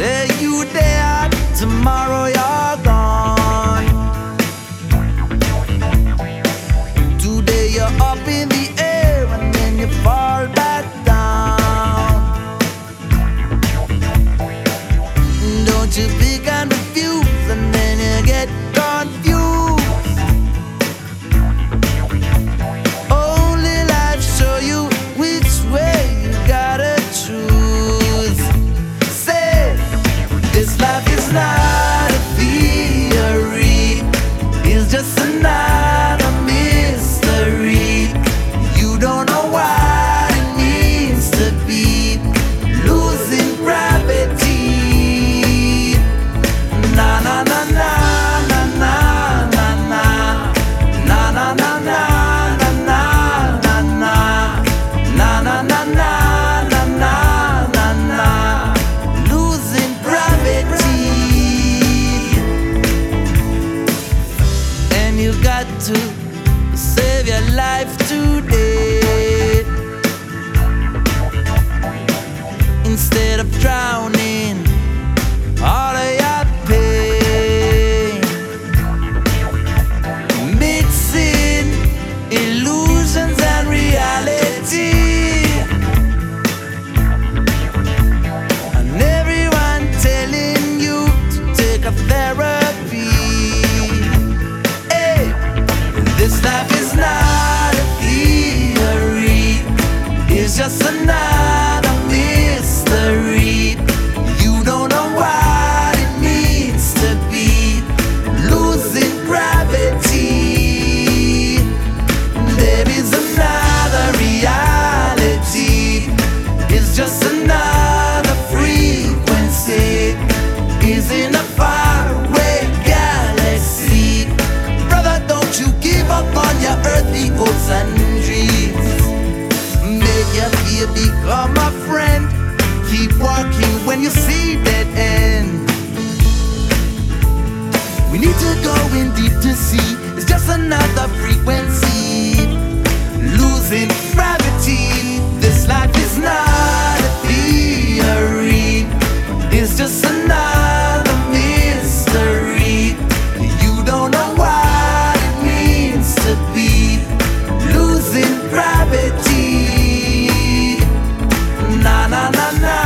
Say you there, tomorrow you're gone. Today you're up in the air and then you fall back down. Don't you pick and refuse and then you get confused. Only life show you which way you gotta choose. Say, this life is not a theory, it's just another mystery. You don't know what it means to be losing gravity. Na na na na na na na na na na na na na na na na na na. Losing gravity, and you got to save your life today instead of drowning all of your pain, mixing illusions and reality. And everyone telling you to take a therapy. Hey, this life is not a theory, it's just another mystery. You don't know what it means to be losing gravity. There is another reality, it's just another frequency. Is in a faraway galaxy. Brother, don't you give up on your earthly hopes and dreams. Make your fear become a friend. Keep walking when you see dead end. We need to go in deep to see it's just another frequency. Losing gravity. This life is not a theory, it's just another mystery. You don't know what it means to be losing gravity. Na na na na.